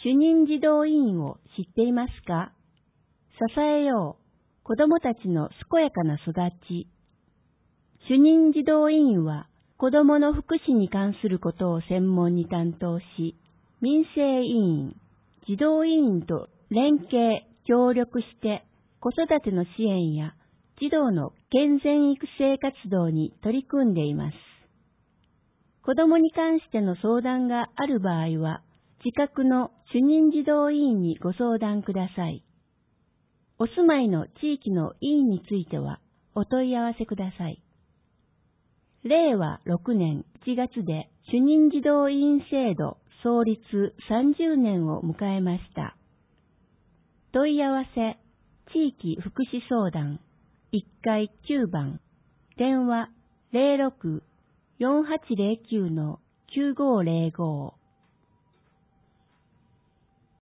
主任児童委員を知っていますか？支えよう、子供たちの健やかな育ち。主任児童委員は、子供の福祉に関することを専門に担当し、民生委員、児童委員と連携、協力して、子育ての支援や児童の健全育成活動に取り組んでいます。子供に関しての相談がある場合は、近くの主任児童委員にご相談ください。お住まいの地域の委員についてはお問い合わせください。令和6年1月で主任児童委員制度創立30年を迎えました。問い合わせ、地域福祉相談、1階9番、電話 06-4809-9505